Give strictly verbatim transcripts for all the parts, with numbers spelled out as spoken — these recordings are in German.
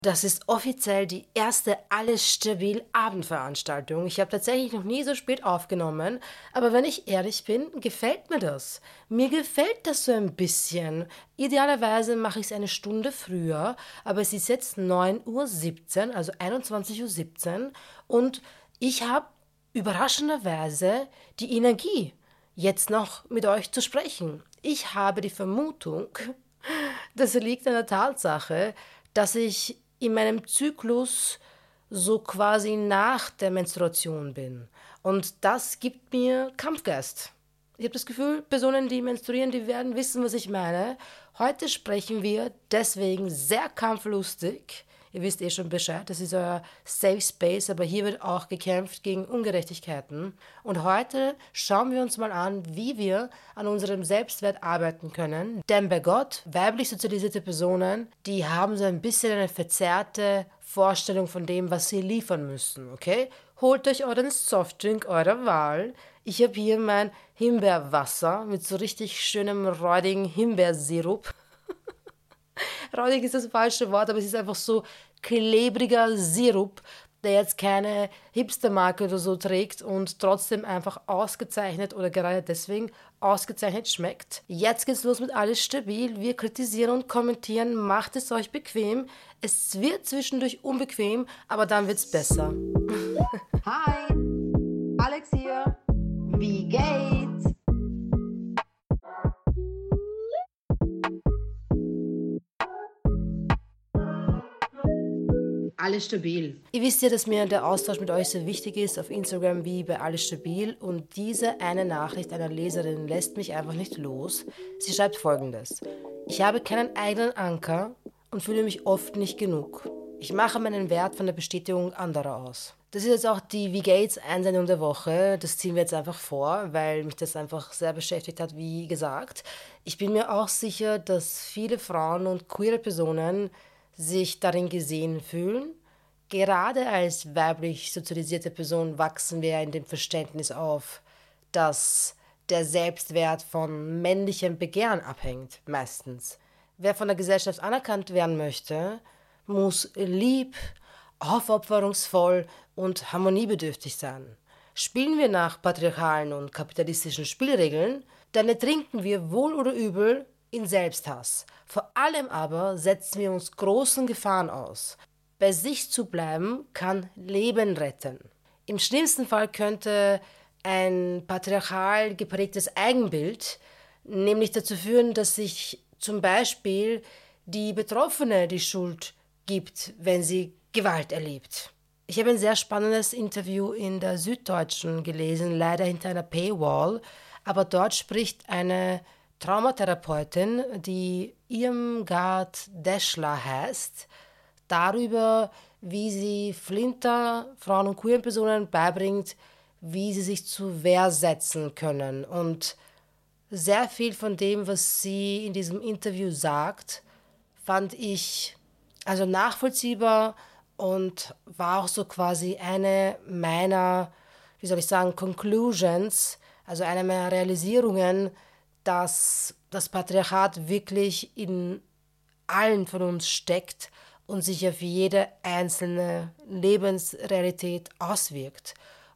Das ist offiziell die erste Alles stabil Abendveranstaltung. Ich habe tatsächlich noch nie so spät aufgenommen, aber wenn ich ehrlich bin, gefällt mir das. Mir gefällt das so ein bisschen. Idealerweise mache ich es eine Stunde früher, aber es ist jetzt neun Uhr siebzehn, also einundzwanzig Uhr siebzehn und ich habe überraschenderweise die Energie, jetzt noch mit euch zu sprechen. Ich habe die Vermutung, das liegt an der Tatsache, dass ich in meinem Zyklus so quasi nach der Menstruation bin. Und das gibt mir Kampfgeist. Ich habe das Gefühl, Personen, die menstruieren, die werden wissen, was ich meine. Heute sprechen wir deswegen sehr kampflustig. Ihr wisst eh schon Bescheid, das ist euer Safe Space, aber hier wird auch gekämpft gegen Ungerechtigkeiten. Und heute schauen wir uns mal an, wie wir an unserem Selbstwert arbeiten können. Denn bei Gott, weiblich sozialisierte Personen, die haben so ein bisschen eine verzerrte Vorstellung von dem, was sie liefern müssen, okay? Holt euch euren Softdrink eurer Wahl. Ich habe hier mein Himbeerwasser mit so richtig schönem, räudigen Himbeersirup. Räudig ist das falsche Wort, aber es ist einfach so klebriger Sirup, der jetzt keine Hipstermarke oder so trägt und trotzdem einfach ausgezeichnet oder gerade deswegen ausgezeichnet schmeckt. Jetzt geht's los mit Alles stabil. Wir kritisieren und kommentieren. Macht es euch bequem. Es wird zwischendurch unbequem, aber dann wird's besser. Hi, Alex hier. Wie geht's? Alles stabil. Ihr wisst ja, dass mir der Austausch mit euch so wichtig ist auf Instagram wie bei Alles stabil und diese eine Nachricht einer Leserin lässt mich einfach nicht los. Sie schreibt Folgendes: Ich habe keinen eigenen Anker und fühle mich oft nicht genug. Ich mache meinen Wert von der Bestätigung anderer aus. Das ist jetzt auch die Wie geht's Einsendung der Woche. Das ziehen wir jetzt einfach vor, weil mich das einfach sehr beschäftigt hat, wie gesagt. Ich bin mir auch sicher, dass viele Frauen und queere Personen sich darin gesehen fühlen. Gerade als weiblich sozialisierte Person wachsen wir in dem Verständnis auf, dass der Selbstwert von männlichem Begehren abhängt, meistens. Wer von der Gesellschaft anerkannt werden möchte, muss lieb, aufopferungsvoll und harmoniebedürftig sein. Spielen wir nach patriarchalen und kapitalistischen Spielregeln, dann ertrinken wir wohl oder übel in Selbsthass. Vor allem aber setzen wir uns großen Gefahren aus. Bei sich zu bleiben kann Leben retten. Im schlimmsten Fall könnte ein patriarchal geprägtes Eigenbild nämlich dazu führen, dass sich zum Beispiel die Betroffene die Schuld gibt, wenn sie Gewalt erlebt. Ich habe ein sehr spannendes Interview in der Süddeutschen gelesen, leider hinter einer Paywall, aber dort spricht eine Traumatherapeutin, die Irmgard Deschler heißt, darüber, wie sie Flinter, Frauen und queeren Personen beibringt, wie sie sich zur Wehr setzen können. Und sehr viel von dem, was sie in diesem Interview sagt, fand ich also nachvollziehbar und war auch so quasi eine meiner, wie soll ich sagen, Conclusions, also eine meiner Realisierungen, dass das Patriarchat wirklich in allen von uns steckt und sich auf jede einzelne Lebensrealität auswirkt.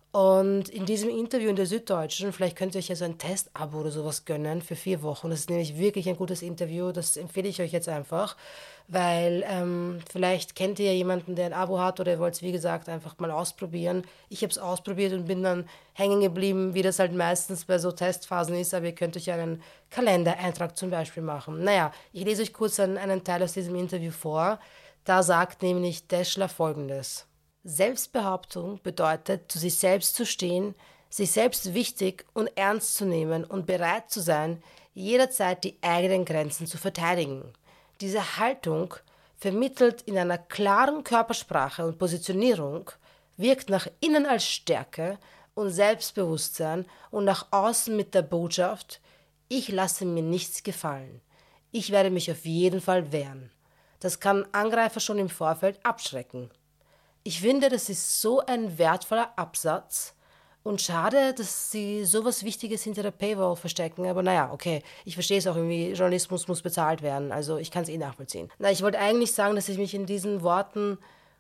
Und in diesem Interview in der Süddeutschen, vielleicht könnt ihr euch ja so ein Testabo oder sowas gönnen für vier Wochen. Das ist nämlich wirklich ein gutes Interview, das empfehle ich euch jetzt einfach, weil ähm, vielleicht kennt ihr ja jemanden, der ein Abo hat oder ihr wollt es, wie gesagt, einfach mal ausprobieren. Ich habe es ausprobiert und bin dann hängen geblieben, wie das halt meistens bei so Testphasen ist, aber ihr könnt euch einen Kalendereintrag zum Beispiel machen. Naja, ich lese euch kurz einen, einen Teil aus diesem Interview vor. Da sagt nämlich Deschler Folgendes: Selbstbehauptung bedeutet, zu sich selbst zu stehen, sich selbst wichtig und ernst zu nehmen und bereit zu sein, jederzeit die eigenen Grenzen zu verteidigen. Diese Haltung, vermittelt in einer klaren Körpersprache und Positionierung, wirkt nach innen als Stärke und Selbstbewusstsein und nach außen mit der Botschaft: Ich lasse mir nichts gefallen. Ich werde mich auf jeden Fall wehren. Das kann Angreifer schon im Vorfeld abschrecken. Ich finde, das ist so ein wertvoller Absatz Und schade, dass sie sowas Wichtiges hinter der Paywall verstecken. Aber naja, okay, ich verstehe es auch irgendwie. Journalismus muss bezahlt werden. Also ich kann es eh nachvollziehen. Na, ich wollte eigentlich sagen, dass ich mich in diesen Worten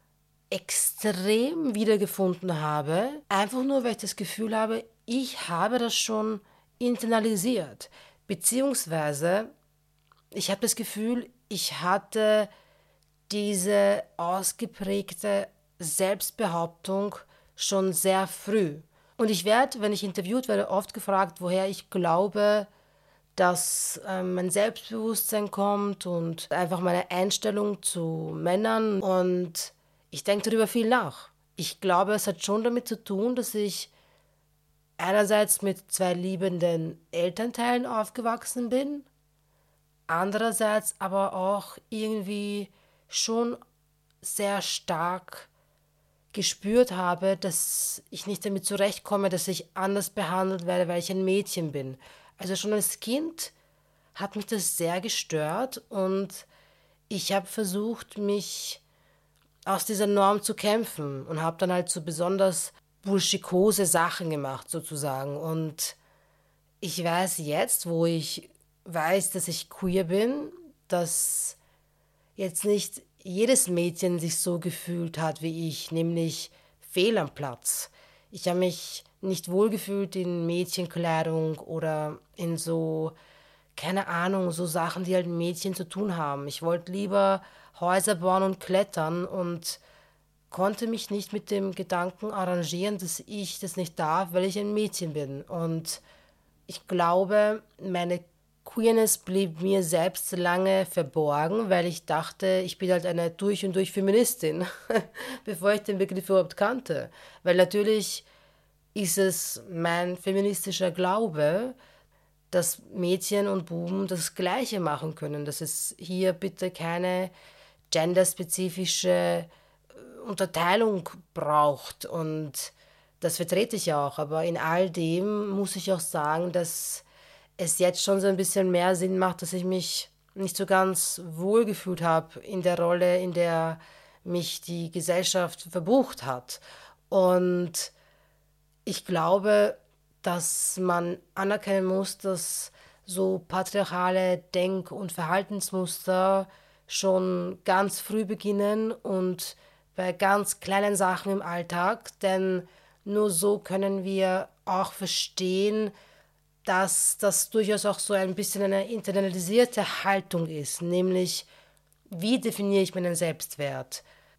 extrem wiedergefunden habe. Einfach nur, weil ich das Gefühl habe, ich habe das schon internalisiert. Beziehungsweise, ich habe das Gefühl, ich hatte diese ausgeprägte Selbstbehauptung schon sehr früh. Und ich werde, wenn ich interviewt werde, oft gefragt, woher ich glaube, dass äh, mein Selbstbewusstsein kommt und einfach meine Einstellung zu Männern. Und ich denke darüber viel nach. Ich glaube, es hat schon damit zu tun, dass ich einerseits mit zwei liebenden Elternteilen aufgewachsen bin, andererseits aber auch irgendwie schon sehr stark gespürt habe, dass ich nicht damit zurechtkomme, dass ich anders behandelt werde, weil ich ein Mädchen bin. Also schon als Kind hat mich das sehr gestört und ich habe versucht, mich aus dieser Norm zu kämpfen und habe dann halt so besonders burschikose Sachen gemacht sozusagen. Und ich weiß jetzt, wo ich weiß, dass ich queer bin, dass jetzt nicht jedes Mädchen sich so gefühlt hat wie ich, nämlich fehl am Platz. Ich habe mich nicht wohlgefühlt in Mädchenkleidung oder in so, keine Ahnung, so Sachen, die halt mit Mädchen zu tun haben. Ich wollte lieber Häuser bauen und klettern und konnte mich nicht mit dem Gedanken arrangieren, dass ich das nicht darf, weil ich ein Mädchen bin. Und ich glaube, meine Queerness blieb mir selbst lange verborgen, weil ich dachte, ich bin halt eine durch und durch Feministin, bevor ich den Begriff überhaupt kannte. Weil natürlich ist es mein feministischer Glaube, dass Mädchen und Buben das Gleiche machen können, dass es hier bitte keine genderspezifische Unterteilung braucht. Und das vertrete ich auch. Aber in all dem muss ich auch sagen, dass es jetzt schon so ein bisschen mehr Sinn macht, dass ich mich nicht so ganz wohl gefühlt habe in der Rolle, in der mich die Gesellschaft verbucht hat. Und ich glaube, dass man anerkennen muss, dass so patriarchale Denk- und Verhaltensmuster schon ganz früh beginnen und bei ganz kleinen Sachen im Alltag, denn nur so können wir auch verstehen, dass das durchaus auch so ein bisschen eine internalisierte Haltung ist, nämlich wie definiere ich meinen Selbstwert?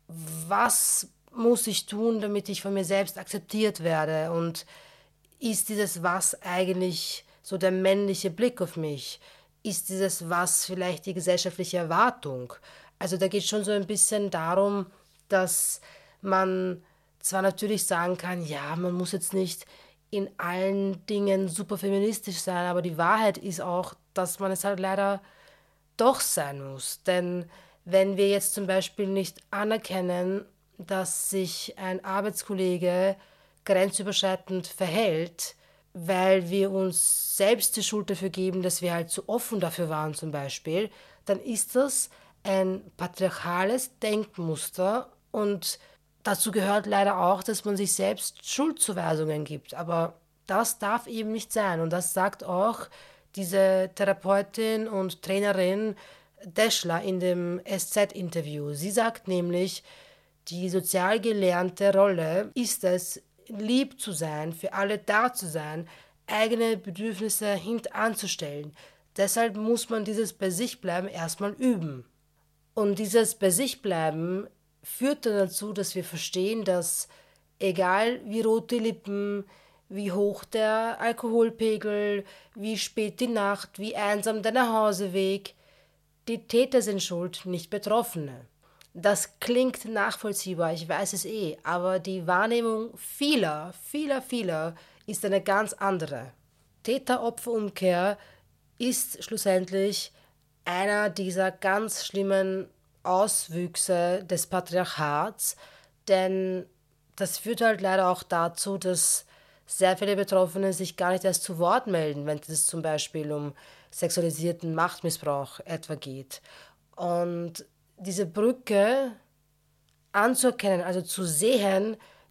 Was muss ich tun, damit ich von mir selbst akzeptiert werde? Und ist dieses Was eigentlich so der männliche Blick auf mich? Ist dieses Was vielleicht die gesellschaftliche Erwartung? Also da geht es schon so ein bisschen darum, dass man zwar natürlich sagen kann, ja, man muss jetzt nicht in allen Dingen super feministisch sein, aber die Wahrheit ist auch, dass man es halt leider doch sein muss. Denn wenn wir jetzt zum Beispiel nicht anerkennen, dass sich ein Arbeitskollege grenzüberschreitend verhält, weil wir uns selbst die Schuld dafür geben, dass wir halt zu offen dafür waren zum Beispiel, dann ist das ein patriarchales Denkmuster und dazu gehört leider auch, dass man sich selbst Schuldzuweisungen gibt. Aber das darf eben nicht sein. Und das sagt auch diese Therapeutin und Trainerin Deschler in dem S Z-Interview. Sie sagt nämlich, die sozial gelernte Rolle ist es, lieb zu sein, für alle da zu sein, eigene Bedürfnisse hintanzustellen. Deshalb muss man dieses Bei sich bleiben erstmal üben. Und dieses Bei sich bleiben führt dann dazu, dass wir verstehen, dass egal wie rot die Lippen, wie hoch der Alkoholpegel, wie spät die Nacht, wie einsam der Nachhauseweg, die Täter sind schuld, nicht Betroffene. Das klingt nachvollziehbar, ich weiß es eh, aber die Wahrnehmung vieler, vieler, vieler ist eine ganz andere. Täter-Opfer-Umkehr ist schlussendlich einer dieser ganz schlimmen Auswüchse des Patriarchats, denn das führt halt leider auch dazu, dass sehr viele Betroffene sich gar nicht erst zu Wort melden, wenn es zum Beispiel um sexualisierten Machtmissbrauch etwa geht. Und diese Brücke anzuerkennen, also zu sehen,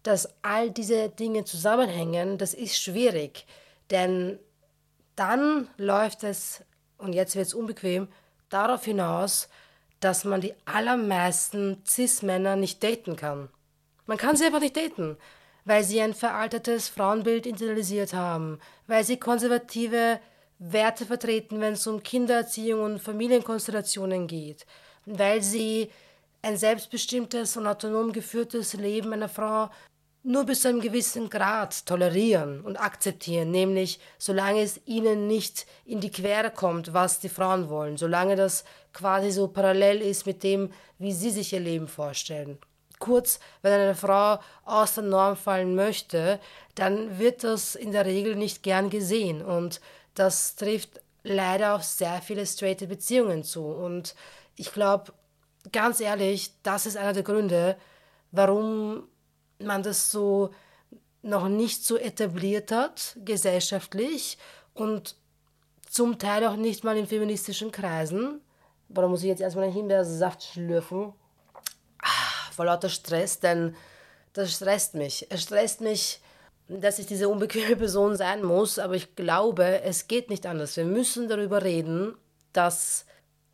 dass all diese Dinge zusammenhängen, das ist schwierig. Denn dann läuft es, und jetzt wird es unbequem, darauf hinaus, dass man die allermeisten Cis-Männer nicht daten kann. Man kann sie einfach nicht daten, weil sie ein veraltetes Frauenbild internalisiert haben, weil sie konservative Werte vertreten, wenn es um Kindererziehung und Familienkonstellationen geht, weil sie ein selbstbestimmtes und autonom geführtes Leben einer Frau nur bis zu einem gewissen Grad tolerieren und akzeptieren, nämlich solange es ihnen nicht in die Quere kommt, was die Frauen wollen, solange das quasi so parallel ist mit dem, wie sie sich ihr Leben vorstellen. Kurz, wenn eine Frau aus der Norm fallen möchte, dann wird das in der Regel nicht gern gesehen und das trifft leider auf sehr viele straighte Beziehungen zu und ich glaube, ganz ehrlich, das ist einer der Gründe, warum man das so noch nicht so etabliert hat, gesellschaftlich und zum Teil auch nicht mal in feministischen Kreisen. Boah, da muss ich jetzt erstmal einen Himbeersaft schlürfen. Ah, vor lauter Stress, denn das stresst mich. Es stresst mich, dass ich diese unbequeme Person sein muss, aber ich glaube, es geht nicht anders. Wir müssen darüber reden, dass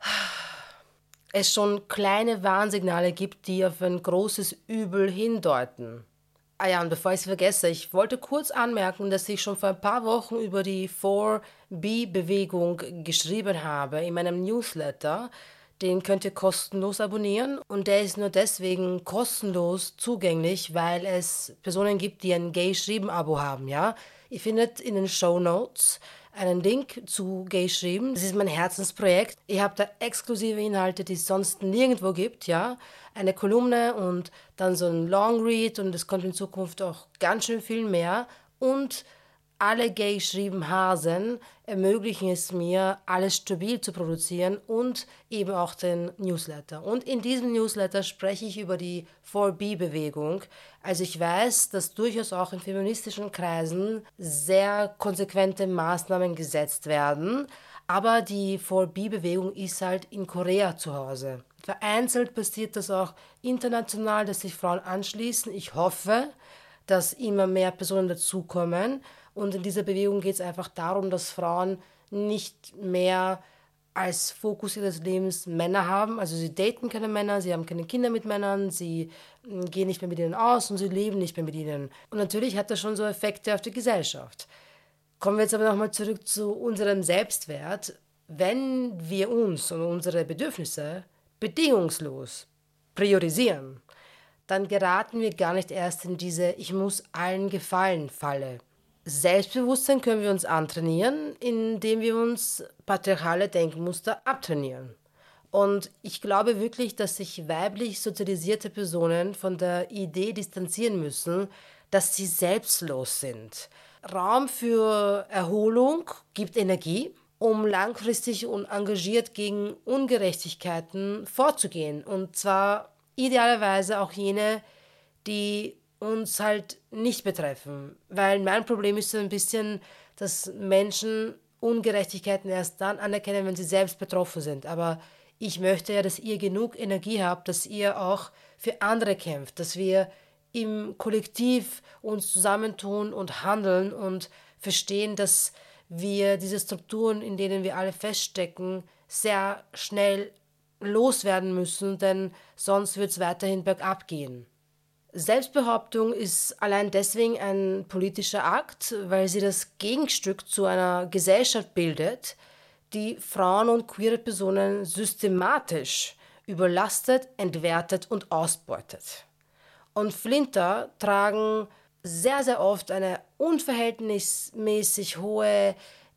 es schon kleine Warnsignale gibt, die auf ein großes Übel hindeuten. Ah ja, und bevor ich es vergesse, ich wollte kurz anmerken, dass ich schon vor ein paar Wochen über die four B-Bewegung geschrieben habe in meinem Newsletter. Den könnt ihr kostenlos abonnieren und der ist nur deswegen kostenlos zugänglich, weil es Personen gibt, die ein Gay-Schrieben-Abo haben, ja. Ihr findet in den Shownotes einen Link zu Gay Schrieben. Das ist mein Herzensprojekt. Ihr habt da exklusive Inhalte, die es sonst nirgendwo gibt, ja. Eine Kolumne und dann so ein Longread und es kommt in Zukunft auch ganz schön viel mehr. Und alle Gay Schrieben Hasen ermöglichen es mir, alles stabil zu produzieren und eben auch den Newsletter. Und in diesem Newsletter spreche ich über die four B-Bewegung. Also ich weiß, dass durchaus auch in feministischen Kreisen sehr konsequente Maßnahmen gesetzt werden, aber die four B-Bewegung ist halt in Korea zu Hause. Vereinzelt passiert das auch international, dass sich Frauen anschließen. Ich hoffe, dass immer mehr Personen dazukommen. Und in dieser Bewegung geht es einfach darum, dass Frauen nicht mehr als Fokus ihres Lebens Männer haben. Also sie daten keine Männer, sie haben keine Kinder mit Männern, sie gehen nicht mehr mit ihnen aus und sie leben nicht mehr mit ihnen. Und natürlich hat das schon so Effekte auf die Gesellschaft. Kommen wir jetzt aber nochmal zurück zu unserem Selbstwert. Wenn wir uns und unsere Bedürfnisse bedingungslos priorisieren, dann geraten wir gar nicht erst in diese Ich muss allen gefallen Falle. Selbstbewusstsein können wir uns antrainieren, indem wir uns patriarchale Denkmuster abtrainieren. Und ich glaube wirklich, dass sich weiblich sozialisierte Personen von der Idee distanzieren müssen, dass sie selbstlos sind. Raum für Erholung gibt Energie, um langfristig und engagiert gegen Ungerechtigkeiten vorzugehen. Und zwar idealerweise auch jene, die uns halt nicht betreffen. Weil mein Problem ist so ein bisschen, dass Menschen Ungerechtigkeiten erst dann anerkennen, wenn sie selbst betroffen sind. Aber ich möchte ja, dass ihr genug Energie habt, dass ihr auch für andere kämpft, dass wir im Kollektiv uns zusammentun und handeln und verstehen, dass wir diese Strukturen, in denen wir alle feststecken, sehr schnell loswerden müssen, denn sonst wird es weiterhin bergab gehen. Selbstbehauptung ist allein deswegen ein politischer Akt, weil sie das Gegenstück zu einer Gesellschaft bildet, die Frauen und queere Personen systematisch überlastet, entwertet und ausbeutet. Und Flinter tragen sehr, sehr oft eine unverhältnismäßig hohe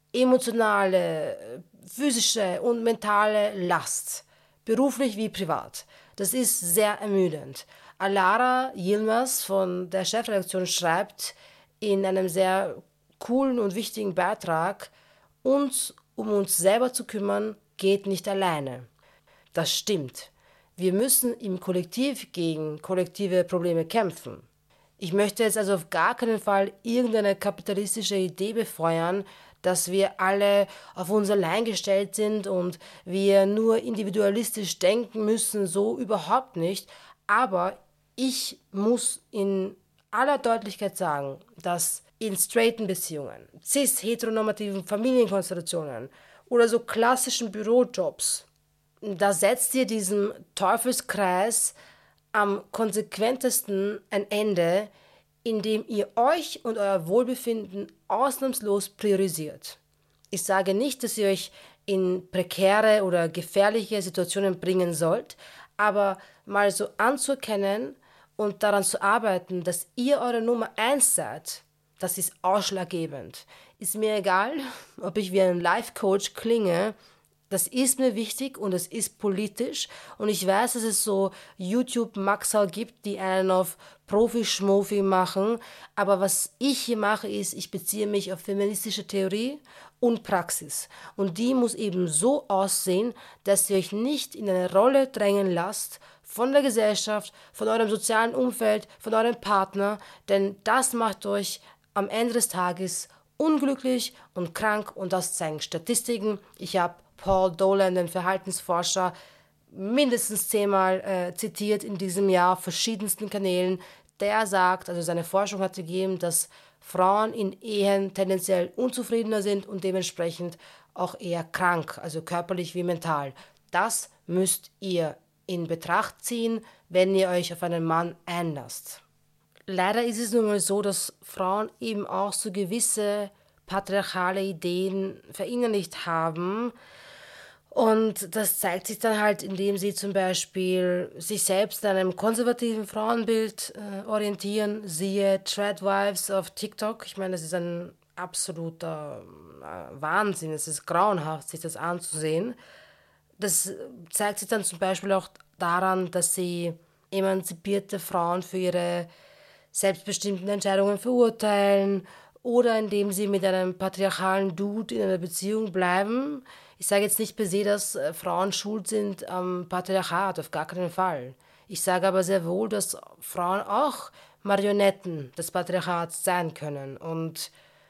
emotionale, physische und mentale Last, beruflich wie privat. Das ist sehr ermüdend. Alara Yilmaz von der Chefredaktion schreibt in einem sehr coolen und wichtigen Beitrag, uns um uns selber zu kümmern, geht nicht alleine. Das stimmt. Wir müssen im Kollektiv gegen kollektive Probleme kämpfen. Ich möchte jetzt also auf gar keinen Fall irgendeine kapitalistische Idee befeuern, dass wir alle auf uns allein gestellt sind und wir nur individualistisch denken müssen, so überhaupt nicht. Aber ich muss in aller Deutlichkeit sagen, dass in straighten Beziehungen, cis-heteronormativen Familienkonstellationen oder so klassischen Bürojobs, da setzt ihr diesem Teufelskreis am konsequentesten ein Ende, indem ihr euch und euer Wohlbefinden ausnahmslos priorisiert. Ich sage nicht, dass ihr euch in prekäre oder gefährliche Situationen bringen sollt, aber mal so anzuerkennen und daran zu arbeiten, dass ihr eure Nummer eins seid, das ist ausschlaggebend. Ist mir egal, ob ich wie ein Life-Coach klinge, das ist mir wichtig und es ist politisch und ich weiß, dass es so YouTube-Maxal gibt, die einen auf Profi-Schmofi machen, aber was ich hier mache ist, ich beziehe mich auf feministische Theorie und Praxis und die muss eben so aussehen, dass ihr euch nicht in eine Rolle drängen lasst von der Gesellschaft, von eurem sozialen Umfeld, von eurem Partner, denn das macht euch am Ende des Tages unglücklich und krank und das zeigen Statistiken. Ich habe Paul Dolan, den Verhaltensforscher, mindestens zehnmal äh, zitiert in diesem Jahr auf verschiedensten Kanälen. Der sagt, also seine Forschung hat gegeben, dass Frauen in Ehen tendenziell unzufriedener sind und dementsprechend auch eher krank, also körperlich wie mental. Das müsst ihr in Betracht ziehen, wenn ihr euch auf einen Mann einlasst. Leider ist es nun mal so, dass Frauen eben auch so gewisse patriarchale Ideen verinnerlicht haben. Und das zeigt sich dann halt, indem sie zum Beispiel sich selbst an einem konservativen Frauenbild äh, orientieren, siehe Threadwives auf TikTok. Ich meine, das ist ein absoluter äh, Wahnsinn, es ist grauenhaft, sich das anzusehen. Das zeigt sich dann zum Beispiel auch daran, dass sie emanzipierte Frauen für ihre selbstbestimmten Entscheidungen verurteilen oder indem sie mit einem patriarchalen Dude in einer Beziehung bleiben. Ich sage jetzt nicht per se, dass äh, Frauen schuld sind am Patriarchat, auf gar keinen Fall. Ich sage aber sehr wohl, dass Frauen auch Marionetten des Patriarchats sein können. Und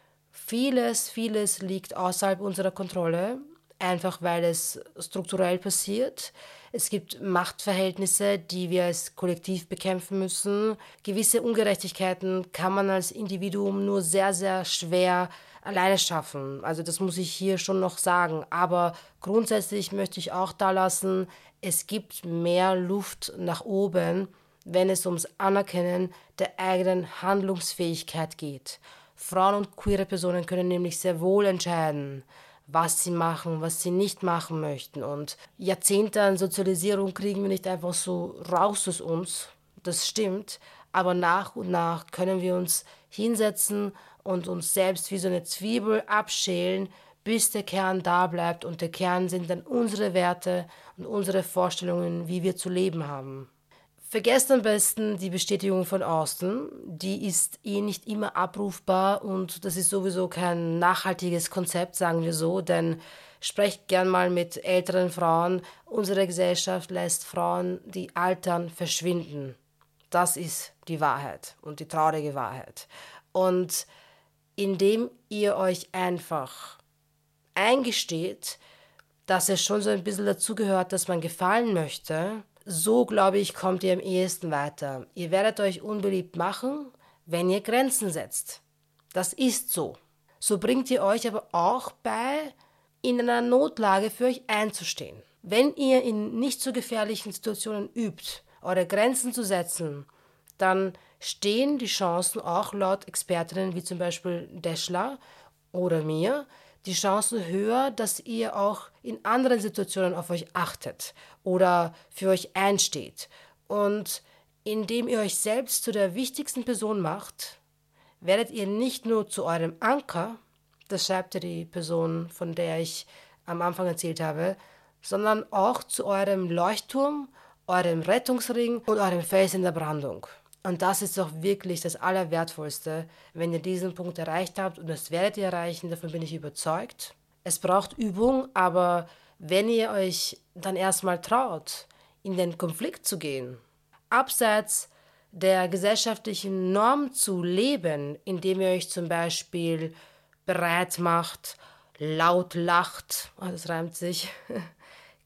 vieles, vieles liegt außerhalb unserer Kontrolle, einfach weil es strukturell passiert. Es gibt Machtverhältnisse, die wir als Kollektiv bekämpfen müssen. Gewisse Ungerechtigkeiten kann man als Individuum nur sehr, sehr schwer alleine schaffen. Also das muss ich hier schon noch sagen. Aber grundsätzlich möchte ich auch da lassen, es gibt mehr Luft nach oben, wenn es ums Anerkennen der eigenen Handlungsfähigkeit geht. Frauen und queere Personen können nämlich sehr wohl entscheiden, was sie machen, was sie nicht machen möchten. Und Jahrzehnte an Sozialisierung kriegen wir nicht einfach so raus aus uns. Das stimmt. Aber nach und nach können wir uns hinsetzen und uns selbst wie so eine Zwiebel abschälen, bis der Kern da bleibt. Und der Kern sind dann unsere Werte und unsere Vorstellungen, wie wir zu leben haben. Vergesst am besten die Bestätigung von außen, die ist eh nicht immer abrufbar und das ist sowieso kein nachhaltiges Konzept, sagen wir so, denn sprecht gern mal mit älteren Frauen. Unsere Gesellschaft lässt Frauen, die altern, verschwinden. Das ist die Wahrheit und die traurige Wahrheit. Und indem ihr euch einfach eingesteht, dass es schon so ein bisschen dazugehört, dass man gefallen möchte, so, glaube ich, kommt ihr am ehesten weiter. Ihr werdet euch unbeliebt machen, wenn ihr Grenzen setzt. Das ist so. So bringt ihr euch aber auch bei, in einer Notlage für euch einzustehen. Wenn ihr in nicht so gefährlichen Situationen übt, eure Grenzen zu setzen, dann stehen die Chancen auch laut Expertinnen wie zum Beispiel Deschler oder mir, die Chancen höher, dass ihr auch in anderen Situationen auf euch achtet oder für euch einsteht. Und indem ihr euch selbst zu der wichtigsten Person macht, werdet ihr nicht nur zu eurem Anker, das schreibt ja die Person, von der ich am Anfang erzählt habe, sondern auch zu eurem Leuchtturm, eurem Rettungsring und eurem Fels in der Brandung. Und das ist doch wirklich das Allerwertvollste, wenn ihr diesen Punkt erreicht habt, und das werdet ihr erreichen, davon bin ich überzeugt. Es braucht Übung, aber wenn ihr euch dann erstmal traut, in den Konflikt zu gehen, abseits der gesellschaftlichen Norm zu leben, indem ihr euch zum Beispiel bereit macht, laut lacht, oh, das reimt sich,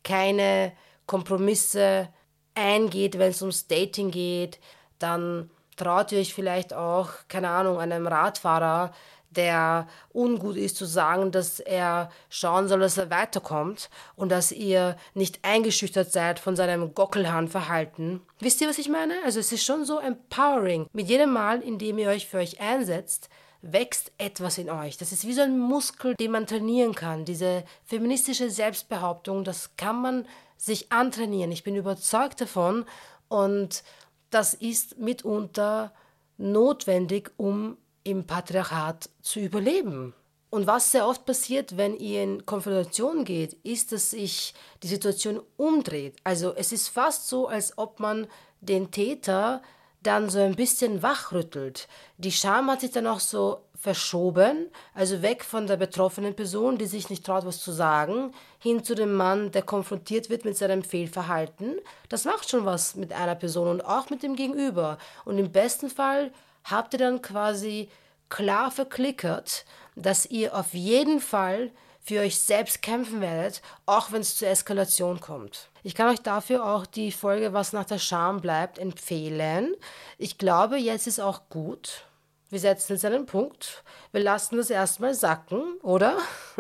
keine Kompromisse eingeht, wenn es ums Dating geht, dann traut ihr euch vielleicht auch, keine Ahnung, einem Radfahrer, der ungut ist, zu sagen, dass er schauen soll, dass er weiterkommt und dass ihr nicht eingeschüchtert seid von seinem Gockelhahnverhalten. Wisst ihr, was ich meine? Also es ist schon so empowering. Mit jedem Mal, in dem ihr euch für euch einsetzt, wächst etwas in euch. Das ist wie so ein Muskel, den man trainieren kann. Diese feministische Selbstbehauptung, das kann man sich antrainieren. Ich bin überzeugt davon und das ist mitunter notwendig, um im Patriarchat zu überleben. Und was sehr oft passiert, wenn ihr in Konfrontation geht, ist, dass sich die Situation umdreht. Also es ist fast so, als ob man den Täter dann so ein bisschen wachrüttelt. Die Scham hat sich dann auch so verschoben, also weg von der betroffenen Person, die sich nicht traut, was zu sagen, hin zu dem Mann, der konfrontiert wird mit seinem Fehlverhalten. Das macht schon was mit einer Person und auch mit dem Gegenüber. Und im besten Fall habt ihr dann quasi klar verklickert, dass ihr auf jeden Fall für euch selbst kämpfen werdet, auch wenn es zur Eskalation kommt. Ich kann euch dafür auch die Folge Was nach der Scham bleibt empfehlen. Ich glaube, jetzt ist auch gut. Wir setzen jetzt einen Punkt. Wir lassen das erstmal sacken, oder?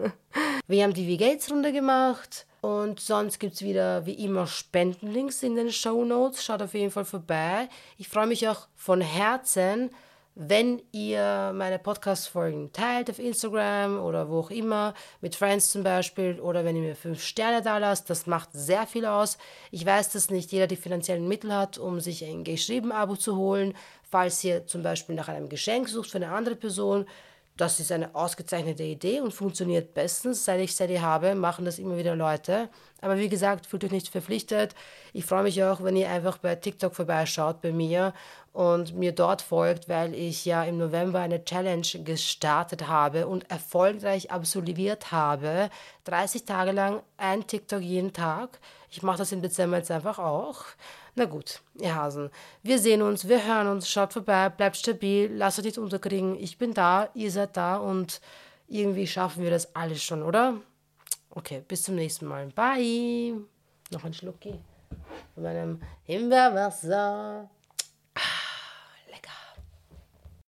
Wir haben die Wie Gates Runde gemacht. Und sonst gibt es wieder wie immer Spendenlinks in den Shownotes. Schaut auf jeden Fall vorbei. Ich freue mich auch von Herzen, wenn ihr meine Podcast-Folgen teilt auf Instagram oder wo auch immer, mit Friends zum Beispiel, oder wenn ihr mir fünf Sterne da lasst, das macht sehr viel aus. Ich weiß, dass nicht jeder die finanziellen Mittel hat, um sich ein Geschrieben-Abo zu holen. Falls ihr zum Beispiel nach einem Geschenk sucht für eine andere Person, das ist eine ausgezeichnete Idee und funktioniert bestens. Seit ich Sadie habe, machen das immer wieder Leute. Aber wie gesagt, fühlt euch nicht verpflichtet. Ich freue mich auch, wenn ihr einfach bei TikTok vorbeischaut bei mir und mir dort folgt, weil ich ja im November eine Challenge gestartet habe und erfolgreich absolviert habe. dreißig Tage lang ein TikTok jeden Tag. Ich mache das im Dezember jetzt einfach auch. Na gut, ihr Hasen, wir sehen uns, wir hören uns, schaut vorbei, bleibt stabil, lasst euch nicht unterkriegen. Ich bin da, ihr seid da und irgendwie schaffen wir das alles schon, oder? Okay, bis zum nächsten Mal. Bye. Noch ein Schlucki von meinem Himbeerwasser.